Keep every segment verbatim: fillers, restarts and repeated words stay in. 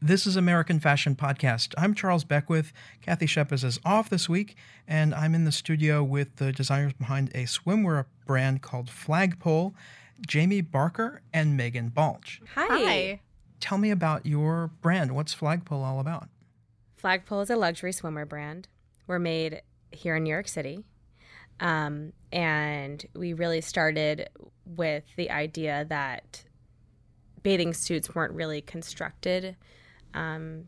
This is American Fashion Podcast. I'm Charles Beckwith. Kathy Shepis is off this week, and I'm in the studio with the designers behind a swimwear brand called Flagpole, Jamie Barker and Megan Balch. Hi. Hi. Tell me about your brand. What's Flagpole all about? Flagpole is a luxury swimwear brand. We're made here in New York City. Um, and we really started with the idea that bathing suits weren't really constructed um,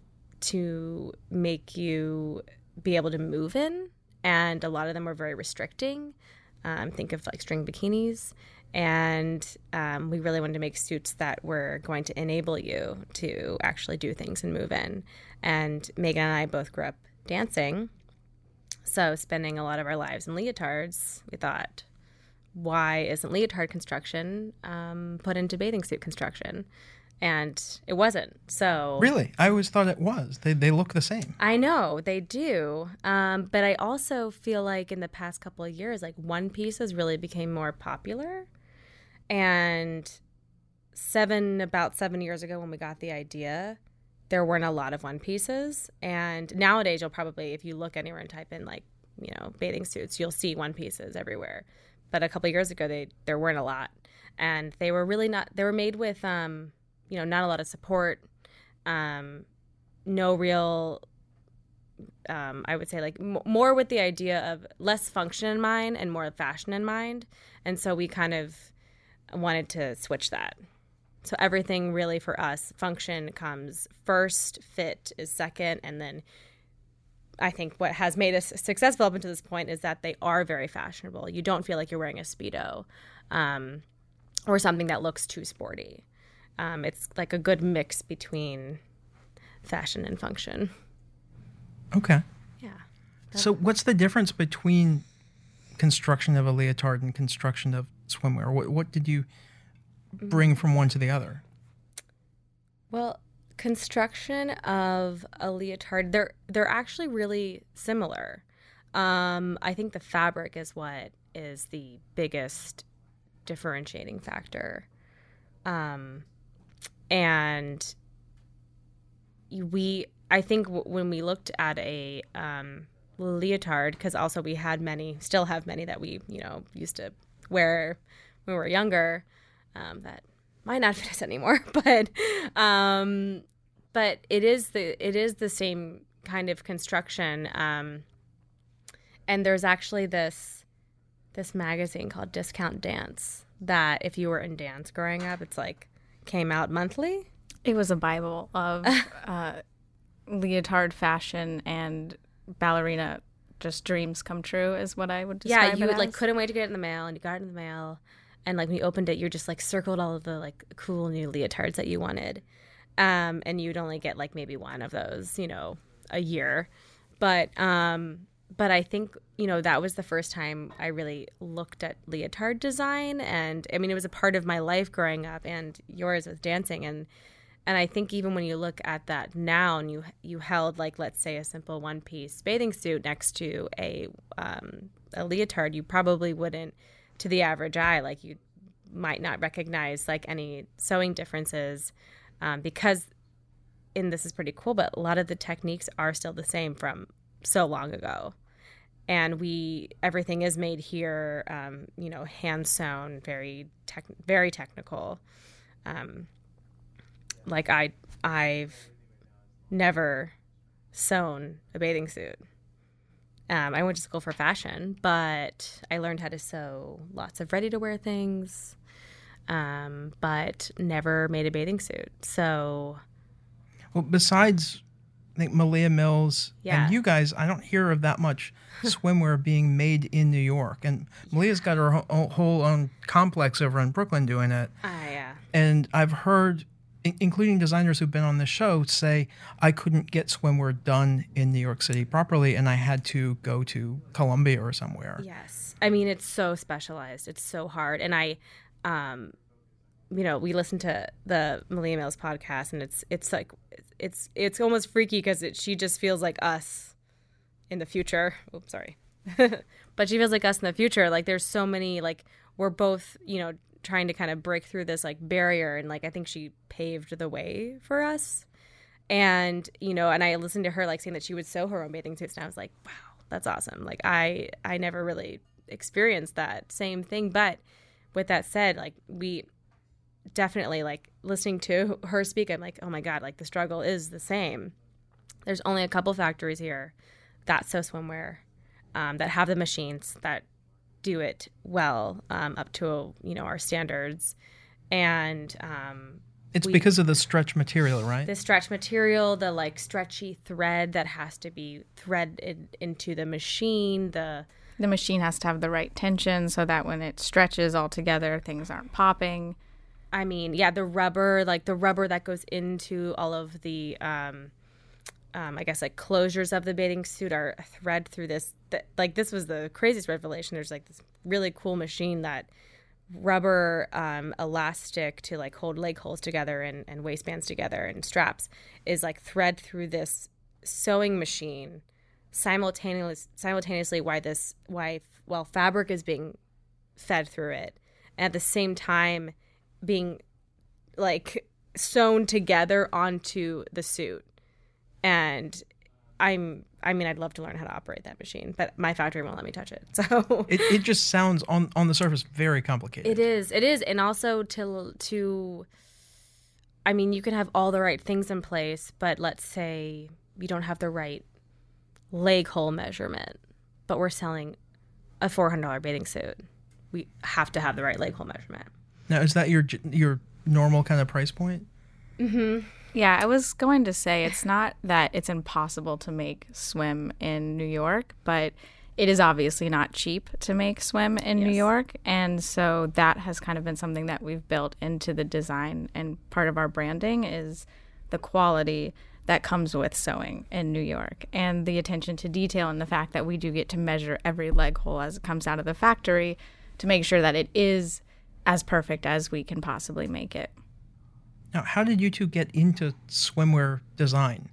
to make you be able to move in. And a lot of them were very restricting. Um, think of like string bikinis. And um, we really wanted to make suits that were going to enable you to actually do things and move in. And Megan and I both grew up dancing. So spending a lot of our lives in leotards, we thought, why isn't leotard construction um, put into bathing suit construction? And it wasn't. So Really? I always thought it was. They they look the same. I know they do. Um, but I also feel like in the past couple of years, like one pieces really became more popular. And seven, about seven years ago when we got the idea, there weren't a lot of one pieces. And nowadays you'll probably, if you look anywhere and type in like, you know, bathing suits, you'll see one pieces everywhere. But a couple of years ago, they there weren't a lot. And they were really not, they were made with, um, you know, not a lot of support, um, no real, um, I would say like m- more with the idea of less function in mind and more fashion in mind. And so we kind of wanted to switch that. So everything really for us, function comes first, fit is second, and then I think what has made us successful up until this point is that they are very fashionable. You don't feel like you're wearing a Speedo um, or something that looks too sporty. Um, it's like a good mix between fashion and function. Okay. Yeah. So what's the difference between construction of a leotard and construction of swimwear? What, what did you bring from one to the other? Well, construction of a leotard, they're they're actually really similar. Um, I think the fabric is what is the biggest differentiating factor. Um, and we, I think w- when we looked at a um, leotard, because also we had many, still have many that we, you know, used to wear when we were younger, um, that might not fit us anymore, but um, but it is the it is the same kind of construction. Um, and there's actually this this magazine called Discount Dance that if you were in dance growing up, it's like came out monthly. It was a Bible of uh, leotard fashion and ballerina just dreams come true is what I would describe Yeah, it you would as. like couldn't wait to get it in the mail, and you got it in the mail, and like when you opened it, you just like circled all of the like cool new leotards that you wanted, um, and you'd only get like maybe one of those, you know, a year, but um, but I think you know that was the first time I really looked at leotard design, and I mean it was a part of my life growing up, and yours with dancing, and. And I think even when you look at that now and you you held like, let's say, a simple one-piece bathing suit next to a um, a leotard, you probably wouldn't, to the average eye, like you might not recognize like any sewing differences um, because, and this is pretty cool, but a lot of the techniques are still the same from so long ago. And we, everything is made here, um, you know, hand sewn, very tech, very technical. Um, Like I, I've never sewn a bathing suit. Um, I went to school for fashion, but I learned how to sew lots of ready-to-wear things, um, but never made a bathing suit. So, Well, besides, I think Malia Mills Yeah. and you guys, I don't hear of that much swimwear being made in New York. And Malia's got her whole, whole own complex over in Brooklyn doing it. I, uh, And I've heard, in- including designers who've been on the show, say I couldn't get swimwear done in New York City properly, and I had to go to Columbia or somewhere. yes. I mean, it's so specialized. It's so hard. And I, um, you know, we listen to the Malia Mills podcast, and it's it's like it's it's almost freaky because it, she just feels like us in the future. Oops, sorry, but she feels like us in the future. Like there's so many like we're both you know trying to kind of break through this like barrier, and like I think she paved the way for us. And, you know, and I listened to her like saying that she would sew her own bathing suits, and I was like, wow, that's awesome. Like I, I never really experienced that same thing. But with that said, like we definitely like listening to her speak, I'm like, oh my God, like the struggle is the same. There's only a couple factories here that sew swimwear, um, that have the machines that do it well, um, up to, you know, our standards. And, um, It's we, because of the stretch material, right? the stretch material, the like stretchy thread that has to be threaded into the machine, the The machine has to have the right tension so that when it stretches all together, things aren't popping. I mean, yeah, the rubber, like the rubber that goes into all of the, um, um, I guess, like closures of the bathing suit are thread through this. Th- like this was the craziest revelation. There's like this really cool machine that rubber um, elastic to like hold leg holes together and, and waistbands together and straps is like thread through this sewing machine simultaneously. Simultaneously, why this why well fabric is being fed through it, and at the same time being like sewn together onto the suit. And I'm I mean I'd love to learn how to operate that machine, but my factory won't let me touch it. So It it just sounds on on the surface very complicated. it is. It is. And also to to I mean you can have all the right things in place, but let's say you don't have the right leg hole measurement, but we're selling a four hundred dollars bathing suit. We have to have the right leg hole measurement. Now, is that your j- your normal kind of price point? Mm-hmm. Yeah, I was going to say it's not that it's impossible to make swim in New York, but it is obviously not cheap to make swim in Yes. New York. And so that has kind of been something that we've built into the design. And part of our branding is the quality that comes with sewing in New York and the attention to detail and the fact that we do get to measure every leg hole as it comes out of the factory to make sure that it is as perfect as we can possibly make it. Now, how did you two get into swimwear design?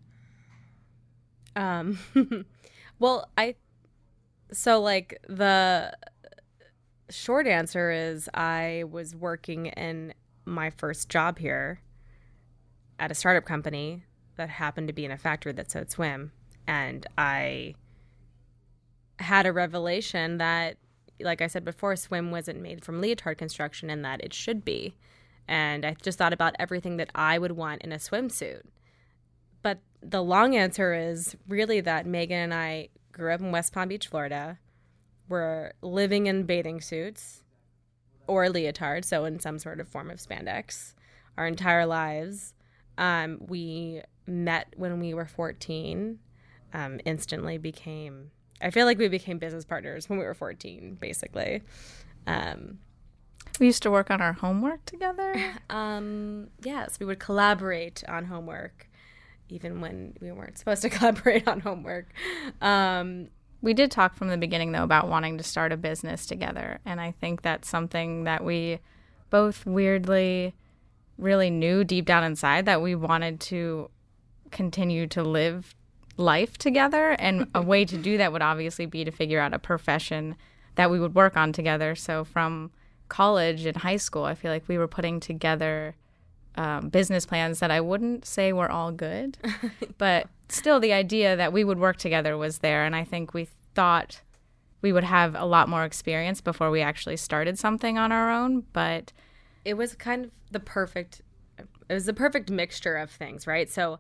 Um, well, I, so like the short answer is I was working in my first job here at a startup company that happened to be in a factory that sewed swim. And I had a revelation that, like I said before, swim wasn't made from leotard construction and that it should be. And I just thought about everything that I would want in a swimsuit. But the long answer is really that Megan and I grew up in West Palm Beach, Florida. We're living in bathing suits or leotard, so in some sort of form of spandex, our entire lives. Um, we met when we were fourteen, um, instantly became, I feel like we became business partners when we were fourteen, basically. Um, We used to work on our homework together. Um, yes, we would collaborate on homework, even when we weren't supposed to collaborate on homework. Um, We did talk from the beginning, though, about wanting to start a business together. And I think that's something that we both weirdly really knew deep down inside, that we wanted to continue to live life together. And a way to do that would obviously be to figure out a profession that we would work on together. So from college and high school, I feel like we were putting together um, business plans that I wouldn't say were all good, but still the idea that we would work together was there. And I think we thought we would have a lot more experience before we actually started something on our own. But it was kind of the perfect, it was the perfect mixture of things, right? So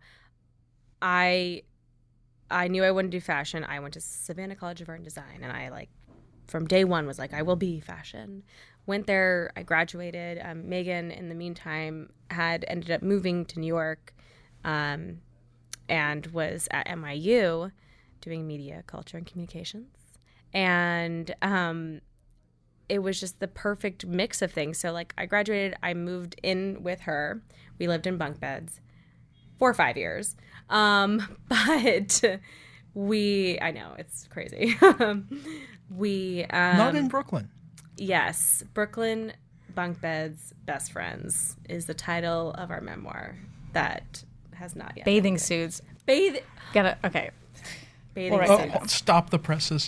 I, I knew I wouldn't do fashion. I went to Savannah College of Art and Design, and I like, from day one was like, I will be fashion. Went there, I graduated. Um, Megan, in the meantime, had ended up moving to New York, um, and was at M I U doing media, culture, and communications. And um, it was just the perfect mix of things. So, like, I graduated, I moved in with her. We lived in bunk beds for five years. Um, but we, I know, it's crazy. we... Um, Not in Brooklyn. Yes, Brooklyn Bunk Beds Best Friends is the title of our memoir that has not yet. bathing suits. Bathe. Gotta, okay. Bathing All right. Oh, suits. oh, stop the presses.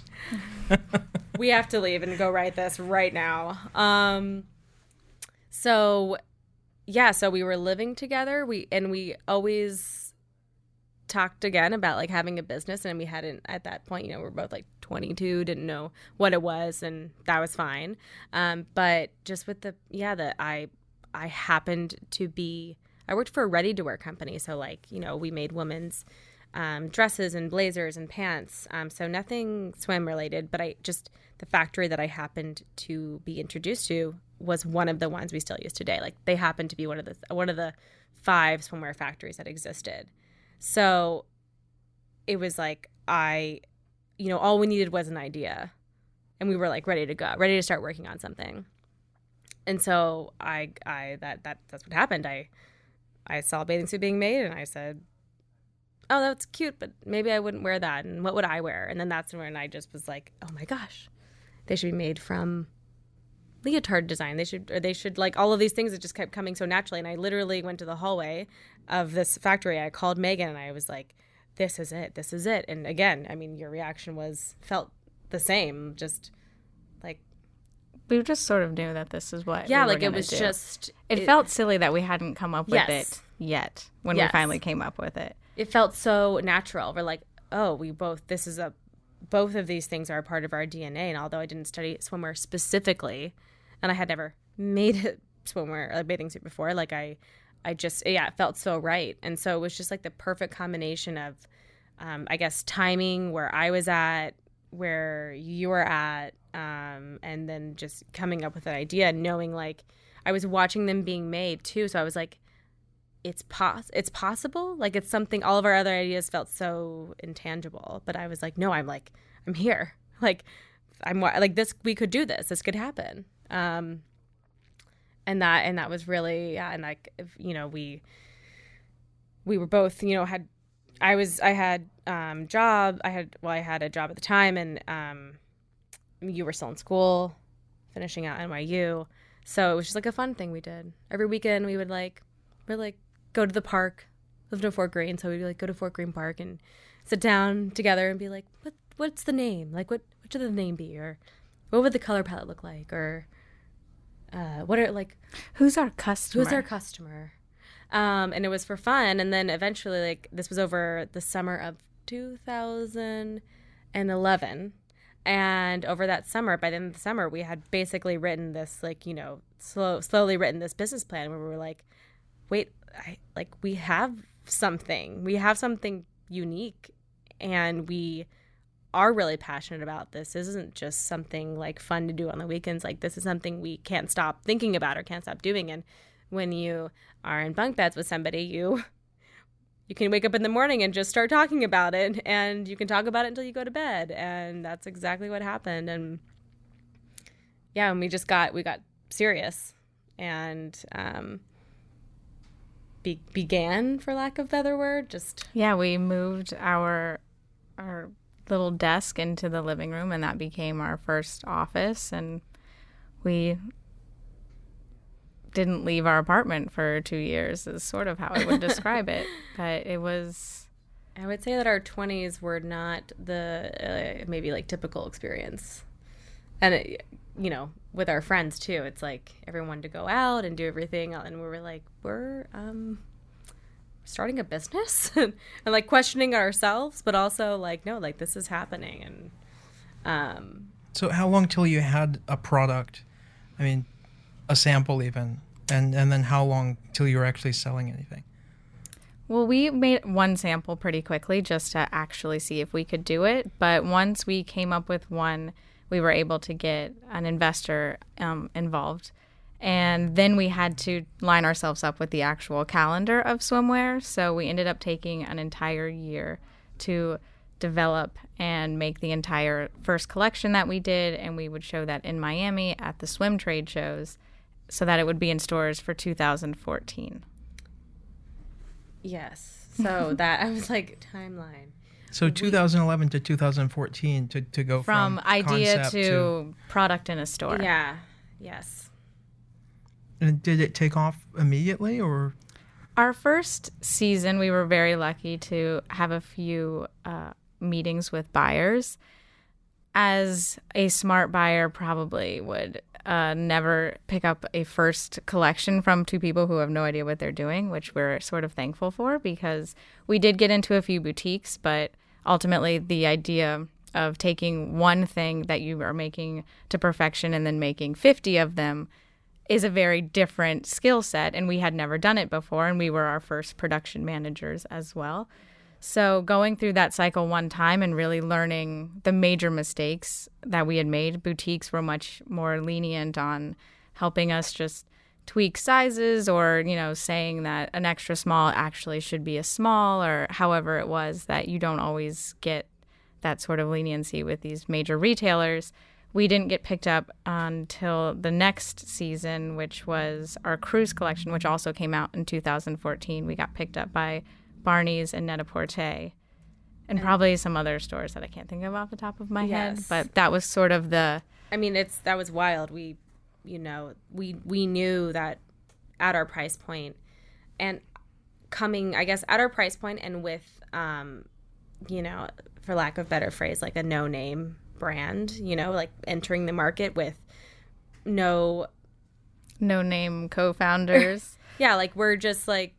We have to leave and go write this right now. Um, so, yeah, so we were living together. We and we always talked again about like having a business, and we hadn't at that point, you know, we we're both like twenty-two, didn't know what it was, and that was fine. Um, but just with the, yeah, that I, I happened to be, I worked for a ready-to-wear company. So like, you know, we made women's um, dresses and blazers and pants. Um, so nothing swim related, but I just, the factory that I happened to be introduced to was one of the ones we still use today. Like they happened to be one of the, one of the five swimwear factories that existed. So it was like, I, you know, all we needed was an idea, and we were like ready to go, ready to start working on something. And so I, I, that, that, that's what happened. I, I saw a bathing suit being made, and I said, oh, that's cute, but maybe I wouldn't wear that. And what would I wear? And then that's when I just was like, oh my gosh, they should be made from leotard design. They should, or they should like all of these things that just kept coming so naturally. And I literally went to the hallway of this factory. I called Megan, and I was like, this is it. This is it. And again, I mean, your reaction was, felt the same. Just like, we just sort of knew that this is what yeah, we were like it gonna was do. just, It, it felt silly that we hadn't come up with Yes. it yet when Yes. we finally came up with it. it felt so natural. We're like, oh, we both, this is a, both of these things are a part of our D N A. And although I didn't study swimwear specifically, and I had never made a swimwear, a bathing suit before, like I, I just, yeah, it felt so right. And so it was just like the perfect combination of, um, I guess, timing, where I was at, where you were at, um, and then just coming up with an idea, knowing like I was watching them being made too. So I was like, it's pos- it's possible. Like it's something, all of our other ideas felt so intangible, but I was like, no, I'm like, I'm here. Like I'm like this, we could do this. This could happen. Um, and that, and that was really, yeah. And like, if, you know, we, we were both, you know, had, I was, I had, um, job, I had, well, I had a job at the time, and, um, you were still in school, finishing out N Y U. So it was just like a fun thing we did. Every weekend we would like, we're like, go to the park, lived in Fort Greene. So we'd like go to Fort Greene Park and sit down together and be like, what, what's the name? Like, what, what should the name be? Or what would the color palette look like? Or, uh, what are like, Who's our customer? who's our customer? Um, and it was for fun. And then eventually, like, this was over the summer of two thousand eleven. And over that summer, by the end of the summer, we had basically written this, like, you know, slow, slowly written this business plan where we were like, wait, I, like, we have something. We have something unique, and we are really passionate about this. This isn't just something, like, fun to do on the weekends. Like, this is something we can't stop thinking about or can't stop doing. And when you are in bunk beds with somebody, you you can wake up in the morning and just start talking about it, and you can talk about it until you go to bed. And that's exactly what happened. And yeah, and we just got, we got serious and um, be, began, for lack of a better word, just. Yeah, we moved our our little desk into the living room, and that became our first office. And we didn't leave our apartment for two years is sort of how I would describe it. But it was, I would say that our twenties were not the uh, maybe like typical experience. And, it, you know, with our friends too, it's like everyone wanted to go out and do everything. And we were like, we're um, starting a business and, and like questioning ourselves, but also like, no, like this is happening. And um, So how long till you had a product? I mean, a sample even. And and then how long till you were actually selling anything? well, we made one sample pretty quickly just to actually see if we could do it. But once we came up with one, we were able to get an investor um, involved. And then we had to line ourselves up with the actual calendar of swimwear. So we ended up taking an entire year to develop and make the entire first collection that we did. And we would show that in Miami at the swim trade shows so that it would be in stores for two thousand fourteen. yes. So that, I was like, timeline. So two thousand eleven to two thousand fourteen to, to go from, From idea concept to, to product in a store. Yeah. Yes. And did it take off immediately, or? Our first season, we were very lucky to have a few uh, meetings with buyers. As a smart buyer probably would uh, never pick up a first collection from two people who have no idea what they're doing, which we're sort of thankful for, because we did get into a few boutiques, but ultimately the idea of taking one thing that you are making to perfection and then making fifty of them is a very different skill set, and we had never done it before, and we were our first production managers as well. So going through that cycle one time and really learning the major mistakes that we had made, boutiques were much more lenient on helping us just tweak sizes, or, you know, saying that an extra small actually should be a small, or however it was, that you don't always get that sort of leniency with these major retailers. We didn't get picked up until the next season, which was our cruise collection, which also came out in two thousand fourteen. We got picked up by Barney's and Net-a-Porter, and, and probably some other stores that I can't think of off the top of my yes. head. But that was sort of the... I mean, it's that was wild. We, you know, we we knew that at our price point, and coming, I guess, at our price point, and with, um, you know, for lack of a better phrase, like a no-name brand, you know, like entering the market with no no name co-founders. Yeah, like we're just like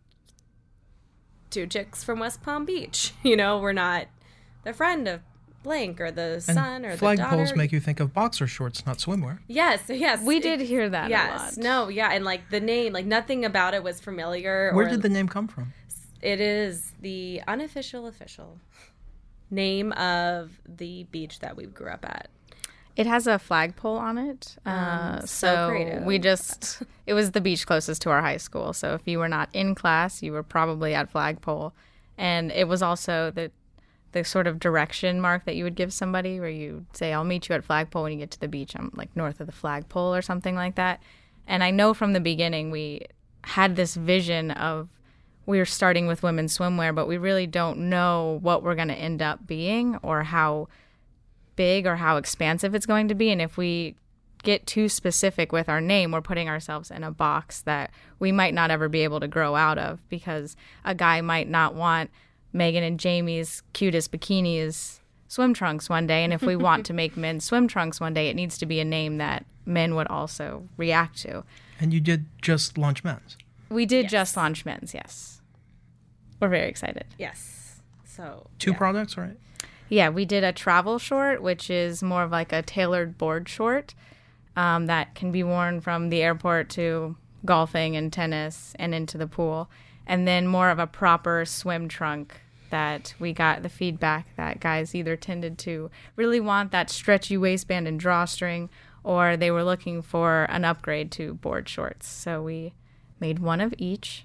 two chicks from West Palm Beach, you know, we're not the friend of blank or the son or the daughter. Flagpoles make you think of boxer shorts, not swimwear. Yes, yes. We did hear that yes, a lot. No, yeah, and like the name, like nothing about it was familiar. Where or, did the name come from? It is the unofficial official name of the beach that we grew up at. It has a flagpole on it. Uh, um, so so creative. we just, it was the beach closest to our high school. So if you were not in class, you were probably at flagpole. And it was also the the sort of direction mark that you would give somebody, where you say, I'll meet you at flagpole when you get to the beach. I'm like north of the flagpole or something like that. And I know from the beginning we had this vision of, we were starting with women's swimwear, but we really don't know what we're going to end up being, or how big or how expansive it's going to be. And if we get too specific with our name, we're putting ourselves in a box that we might not ever be able to grow out of, because a guy might not want Megan and Jamie's cutest bikinis swim trunks one day. And if we want to make men's swim trunks one day, it needs to be a name that men would also react to. And you did just launch men's. We did Yes. just launch men's, yes. We're very excited. Yes. So Two yeah. products, right? Yeah, we did a travel short, which is more of like a tailored board short um, that can be worn from the airport to golfing and tennis and into the pool. And then more of a proper swim trunk that we got the feedback that guys either tended to really want that stretchy waistband and drawstring, or they were looking for an upgrade to board shorts. So we made one of each,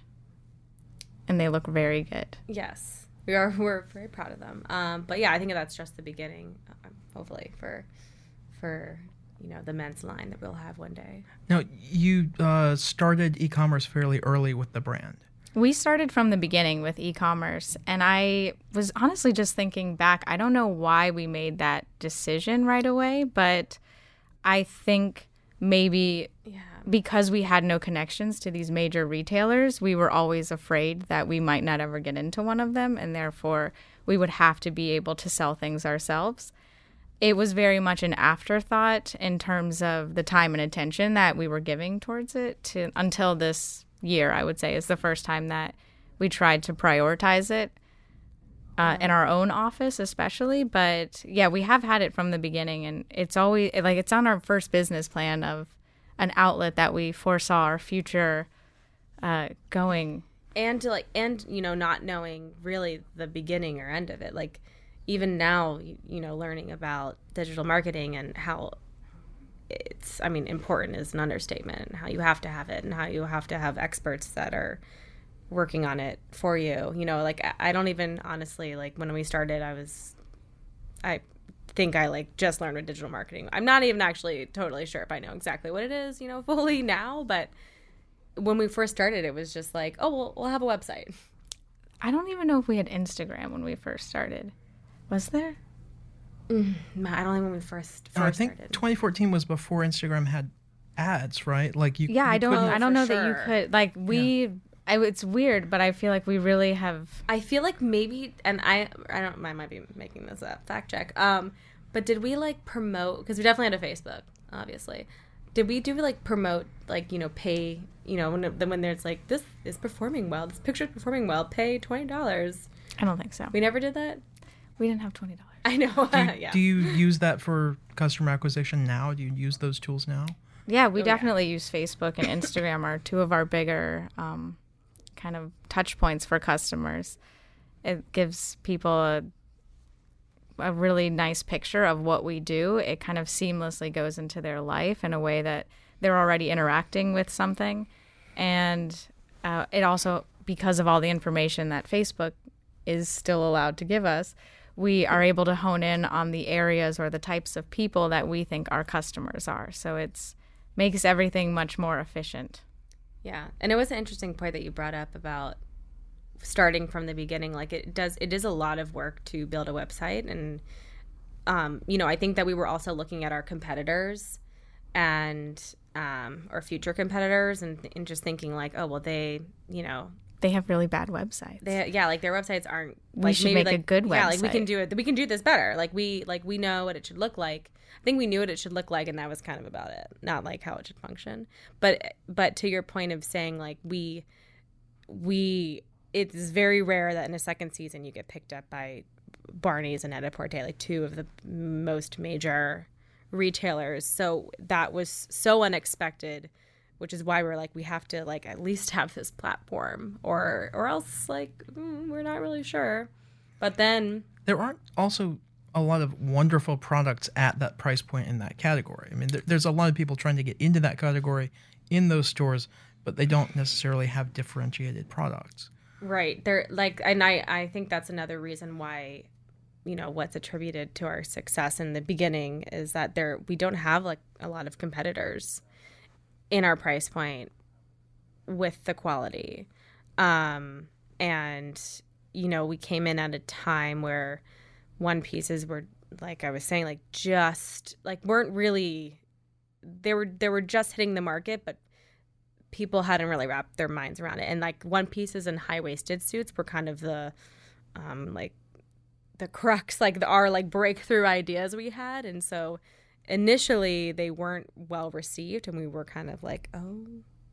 and they look very good. Yes, we are. We're very proud of them. Um, but yeah, I think that's just the beginning. Uh, hopefully, for for you know the men's line that we'll have one day. Now, you uh, started e-commerce fairly early with the brand. We started from the beginning with e-commerce, and I was honestly just thinking back, I don't know why we made that decision right away, but I think maybe Yeah. because we had no connections to these major retailers, we were always afraid that we might not ever get into one of them, and therefore we would have to be able to sell things ourselves. It was very much an afterthought in terms of the time and attention that we were giving towards it to, until this year, I would say, is the first time that we tried to prioritize it uh, in our own office especially. But yeah, we have had it from the beginning, and it's always like it's on our first business plan of an outlet that we foresaw our future uh, going. And to like, and you know, not knowing really the beginning or end of it. Like, even now, you, you know, learning about digital marketing and how it's, I mean, important is an understatement, and how you have to have it, and how you have to have experts that are working on it for you. You know, like, I don't even, honestly, like, when we started, I was, I think I, like, just learned what digital marketing. I'm not even actually totally sure if I know exactly what it is, you know, fully now, but when we first started, it was just like, oh, we'll, we'll have a website. I don't even know if we had Instagram when we first started. Was there? Mm, I don't think when we first, first No, I think started. twenty fourteen was before Instagram had ads, right? Like you. Yeah, you I don't. couldn't- I don't for know that you sure. could. Like we, I, it's weird, but I feel like we really have. I feel like maybe, and I, I don't, I might be making this up. Fact check. Um, but did we like promote? Because we definitely had a Facebook, obviously. did we do like promote, like, you know, pay, you know, when when there's like, this is performing well, this picture's performing well, pay twenty dollars? I don't think so. We never did that? We didn't have twenty dollars. I know. Do you, yeah. do you use that for customer acquisition now? Do you use those tools now? Yeah, we Oh, definitely use Facebook and Instagram are two of our bigger um, kind of touch points for customers. It gives people a, a really nice picture of what we do. It kind of seamlessly goes into their life in a way that they're already interacting with something. And uh, it also, because of all the information that Facebook is still allowed to give us, we are able to hone in on the areas or the types of people that we think our customers are. So it's makes everything much more efficient. Yeah. And it was an interesting point that you brought up about starting from the beginning. Like, it does, it is a lot of work to build a website. And, um, you know, I think that we were also looking at our competitors and, um, our future competitors and, and just thinking like, oh, well, they, you know, They have really bad websites. They, yeah, like their websites aren't. We like, should maybe make like, a good Yeah, like we website. can do it. We can do this better. Like we, like we know what it should look like. I think we knew what it should look like, and that was kind of about it. Not like how it should function. But, but to your point of saying like we, we, it's very rare that in a second season you get picked up by Barney's and Net-a-Porter, like two of the most major retailers. So that was so unexpected, which is why we're like, we have to like at least have this platform, or or else like mm, we're not really sure. But then There aren't also a lot of wonderful products at that price point in that category. I mean, there, there's a lot of people trying to get into that category in those stores, but they don't necessarily have differentiated products. right they're like, and I I think that's another reason why, you know, what's attributed to our success in the beginning is that there we don't have like a lot of competitors in our price point with the quality. Um, and, you know, we came in at a time where one pieces were, like I was saying, like just like weren't really, they were, they were just hitting the market, but people hadn't really wrapped their minds around it. And like one pieces and high-waisted suits were kind of the, um, like the crux, like the, our like breakthrough ideas we had. And so initially they weren't well received, and we were kind of like, oh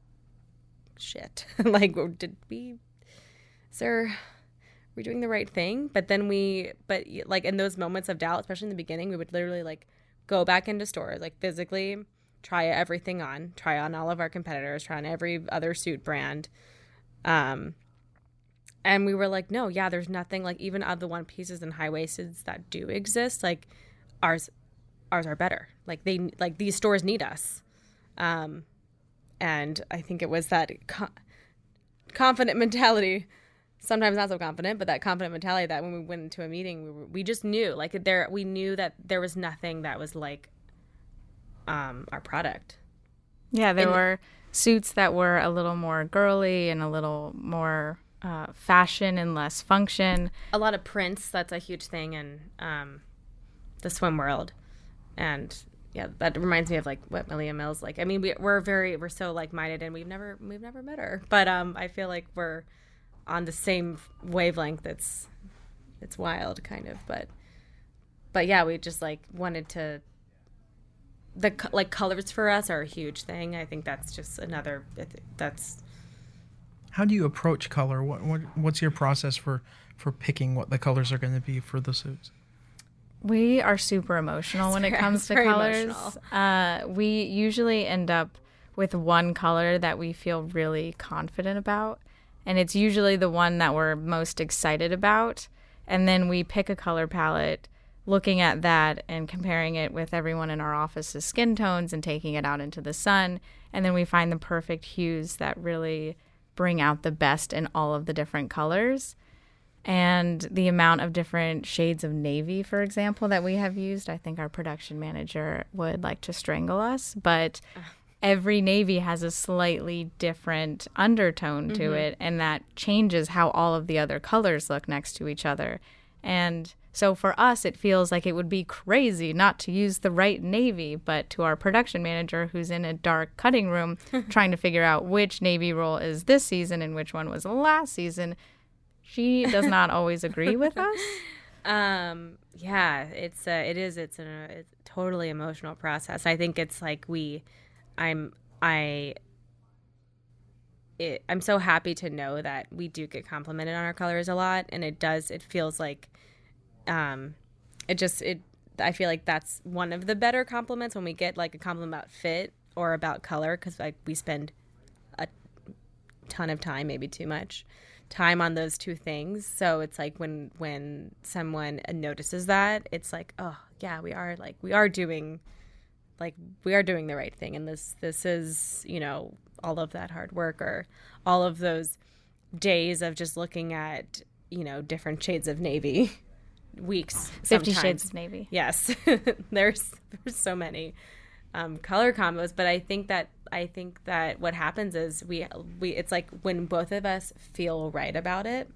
shit. Like, did we, sir, are we doing the right thing? But then we, but like in those moments of doubt, especially in the beginning, we would literally like go back into stores, like physically try everything on, try on all of our competitors, try on every other suit brand. Um, and we were like, no, yeah, there's nothing, like even of the one pieces and high wasteds that do exist, like ours ours are better. Like they, like these stores need us. Um, and I think it was that co- confident mentality, sometimes not so confident, but that confident mentality that when we went into a meeting, we, were, we just knew like there, we knew that there was nothing that was like, um, our product. Yeah, there And- were suits that were a little more girly and a little more uh, fashion and less function. A lot of prints. That's a huge thing in, um, the swim world. And yeah, that reminds me of like what Malia Mills like. I mean, we, we're very we're so like minded, and we've never we've never met her, but um, I feel like we're on the same wavelength. It's it's wild, kind of, but but yeah, we just like wanted to. The co- like colors for us are a huge thing. I think that's just another. That's How do you approach color? What, what what's your process for for picking what the colors are going to be for the suits? We are super emotional when it very- comes to very colors. emotional. Uh, we usually end up with one color that we feel really confident about, and it's usually the one that we're most excited about. And then we pick a color palette, looking at that and comparing it with everyone in our office's skin tones and taking it out into the sun. And then we find the perfect hues that really bring out the best in all of the different colors. And the amount of different shades of navy, for example, that we have used, I think our production manager would like to strangle us. But every navy has a slightly different undertone to Mm-hmm. it, and that changes how all of the other colors look next to each other. And so for us, it feels like it would be crazy not to use the right navy, but to our production manager, who's in a dark cutting room trying to figure out which navy roll is this season and which one was last season, she does not always agree with us. Um, yeah, it's uh, it is it's a, it's a totally emotional process. I think it's like we I'm I it, I'm so happy to know that we do get complimented on our colors a lot, and it does it feels like um it just it I feel like that's one of the better compliments when we get like a compliment about fit or about color, because like we spend a ton of time, maybe too much time, on those two things. So it's like when when someone notices that, it's like, oh yeah, we are like we are doing like we are doing the right thing, and this this is, you know, all of that hard work, or all of those days of just looking at, you know, different shades of navy weeks. Fifty sometimes. Shades of Navy. Yes. there's there's so many um, color combos, but I think that I think that what happens is we we it's like when both of us feel right about it,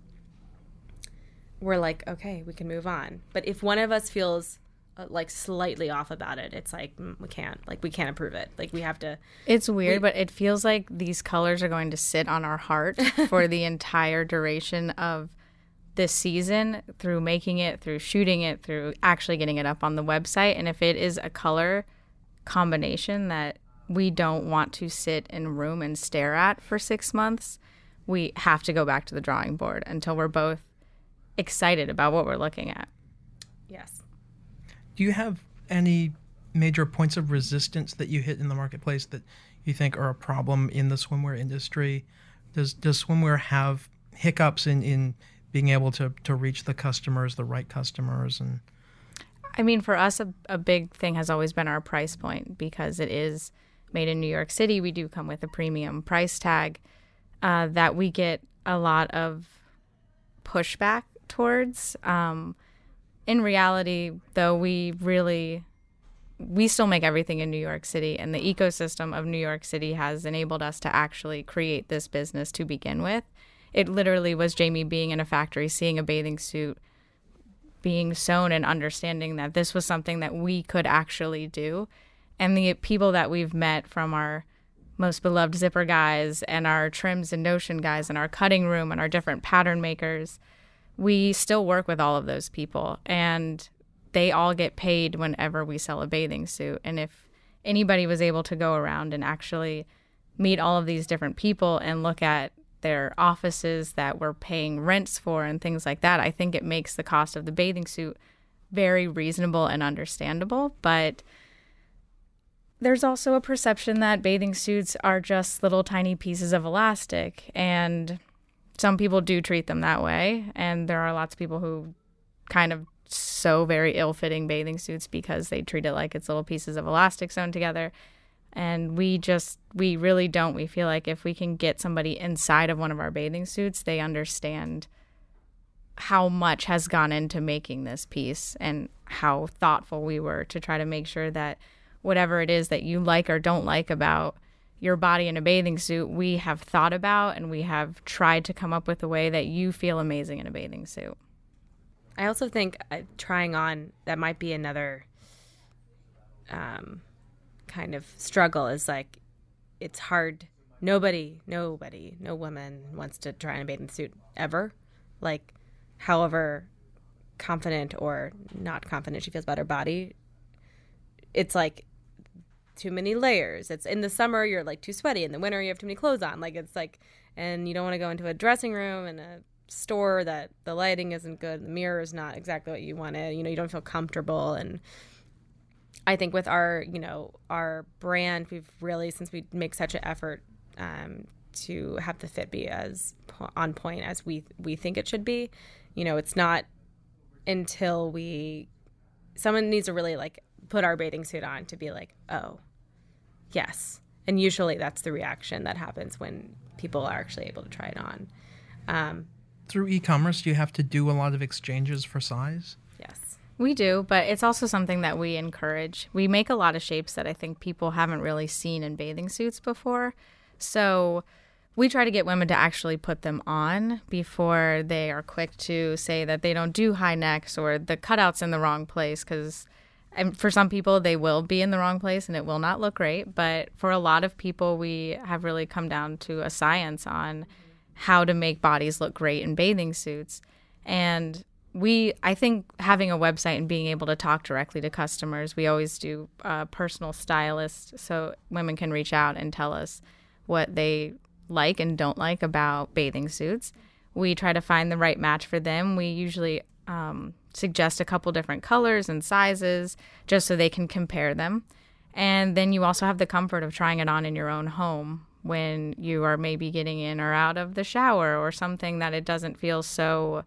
we're like, okay, we can move on. But if one of us feels uh, like slightly off about it, it's like mm, we can't like we can't approve it. Like we have to. It's weird, we, but it feels like these colors are going to sit on our heart for the entire duration of this season, through making it, through shooting it, through actually getting it up on the website. And if it is a color combination that we don't want to sit in a room and stare at for six months, we have to go back to the drawing board until we're both excited about what we're looking at. Yes. Do you have any major points of resistance that you hit in the marketplace that you think are a problem in the swimwear industry? Does does swimwear have hiccups in, in being able to, to reach the customers, the right customers? And I mean, for us, a, a big thing has always been our price point, because it is made in New York City. We do come with a premium price tag uh, that we get a lot of pushback towards. Um, in reality, though, we really, we still make everything in New York City, and the ecosystem of New York City has enabled us to actually create this business to begin with. It literally was Jamie being in a factory, seeing a bathing suit being sewn, and understanding that this was something that we could actually do. And the people that we've met, from our most beloved zipper guys and our trims and notion guys and our cutting room and our different pattern makers, we still work with all of those people, and they all get paid whenever we sell a bathing suit. And if anybody was able to go around and actually meet all of these different people and look at their offices that we're paying rents for and things like that, I think it makes the cost of the bathing suit very reasonable and understandable. But there's also a perception that bathing suits are just little tiny pieces of elastic, and some people do treat them that way. And there are lots of people who kind of sew very ill-fitting bathing suits because they treat it like it's little pieces of elastic sewn together. And we just, we really don't. We feel like if we can get somebody inside of one of our bathing suits, they understand how much has gone into making this piece and how thoughtful we were to try to make sure that whatever it is that you like or don't like about your body in a bathing suit, we have thought about, and we have tried to come up with a way that you feel amazing in a bathing suit. I also think uh, trying on, that might be another um, kind of struggle, is like, it's hard. Nobody, nobody, no woman wants to try on a bathing suit ever. Like, however confident or not confident she feels about her body, it's like too many layers. It's in the summer, you're like too sweaty. In the winter, you have too many clothes on. Like, it's like, and you don't want to go into a dressing room and a store that the lighting isn't good, the mirror is not exactly what you wanted, you know, you don't feel comfortable. And I think with our, you know, our brand, we've really, since we make such an effort um, to have the fit be as po- on point as we we think it should be, you know, it's not until we, someone needs to really like put our bathing suit on to be like, oh, yes. And usually that's the reaction that happens when people are actually able to try it on. Um, Through e-commerce, do you have to do a lot of exchanges for size? yes. We do, but it's also something that we encourage. We make a lot of shapes that I think people haven't really seen in bathing suits before. So we try to get women to actually put them on before they are quick to say that they don't do high necks or the cutout's in the wrong place, because for some people they will be in the wrong place and it will not look great. But for a lot of people, we have really come down to a science on how to make bodies look great in bathing suits. And we, I think having a website and being able to talk directly to customers, we always do a personal stylist so women can reach out and tell us what they like and don't like about bathing suits. We try to find the right match for them. We usually um, suggest a couple different colors and sizes just so they can compare them. And then you also have the comfort of trying it on in your own home when you are maybe getting in or out of the shower or something, that it doesn't feel so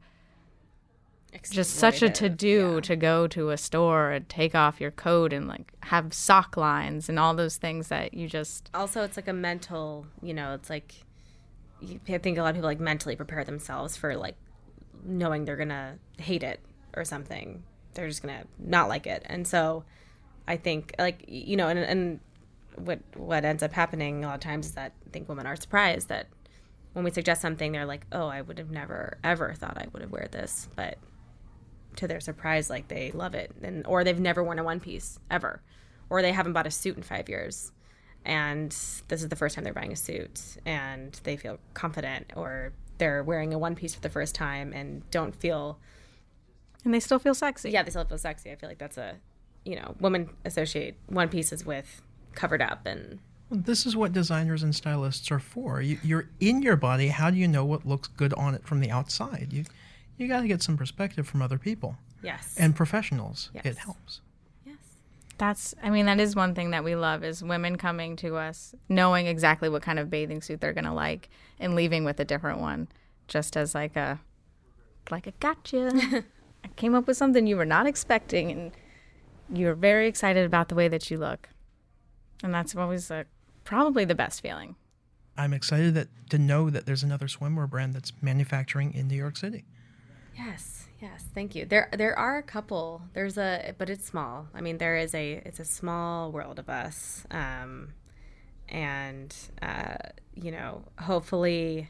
just such a to-do yeah. to go to a store and take off your coat and like have sock lines and all those things that you just... Also, it's like a mental, you know, it's like, I think a lot of people like mentally prepare themselves for like knowing they're going to hate it or something. They're just going to not like it. And so I think like, you know, and, and what, what ends up happening a lot of times is that I think women are surprised that when we suggest something, they're like, oh, I would have never, ever thought I would have wear this. But to their surprise, like they love it. And, or they've never worn a one piece ever, or they haven't bought a suit in five years. And this is the first time they're buying a suit and they feel confident, or they're wearing a one piece for the first time and don't feel. And they still feel sexy. Yeah, they still feel sexy. I feel like that's a, you know, women associate one pieces with covered up. And well, this is what designers and stylists are for. You, you're in your body. How do you know what looks good on it from the outside? You, you got to get some perspective from other people. Yes. And professionals. Yes. It helps. That's, I mean, that is one thing that we love is women coming to us knowing exactly what kind of bathing suit they're going to like and leaving with a different one, just as like a, like a gotcha. I came up with something you were not expecting and you're very excited about the way that you look. And that's always a, probably the best feeling. I'm excited that to know that there's another swimwear brand that's manufacturing in New York City. Yes. Yes, thank you. There there are a couple. There's a, but it's small. I mean, there is a, it's a small world of us. Um, and, uh, you know, hopefully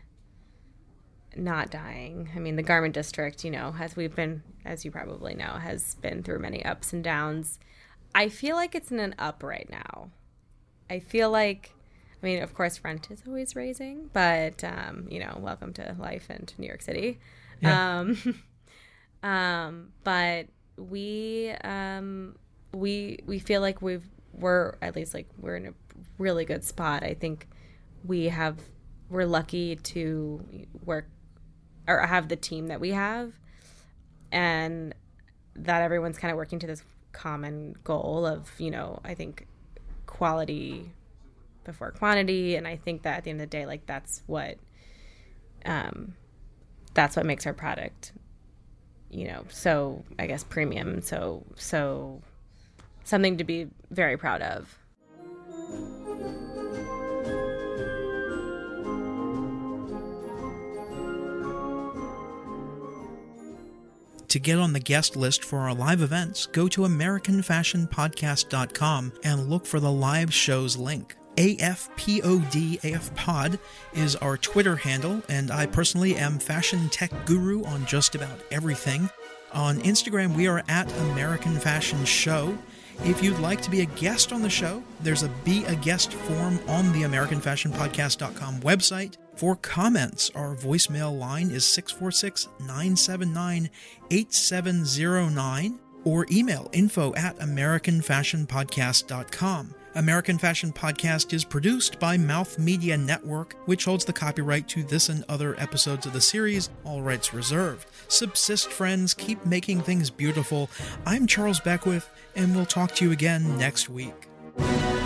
not dying. I mean, the garment district, you know, as we've been, as you probably know, has been through many ups and downs. I feel like it's in an up right now. I feel like, I mean, of course, rent is always raising, but, um, you know, welcome to life and to New York City. Yeah. Um Um, but we, um, we, we feel like we've, we're at least like we're in a really good spot. I think we have, we're lucky to work or have the team that we have, and that everyone's kind of working to this common goal of, you know, I think quality before quantity. And I think that at the end of the day, like that's what, um, that's what makes our product, you know, so I guess premium, so so something to be very proud of. To get on the guest list for our live events, go to American Fashion Podcast dot com and look for the live shows link. A F P O D, A F Pod, is our Twitter handle, and I personally am Fashion Tech Guru on just about everything. On Instagram, we are at American Fashion Show. If you'd like to be a guest on the show, there's a Be a Guest form on the American Fashion Podcast dot com website. For comments, our voicemail line is six four six, nine seven nine, eight seven zero nine, or email info at American Fashion Podcast dot com. American Fashion Podcast is produced by Mouth Media Network, which holds the copyright to this and other episodes of the series, all rights reserved. Subsist, friends, keep making things beautiful. I'm Charles Beckwith, and we'll talk to you again next week.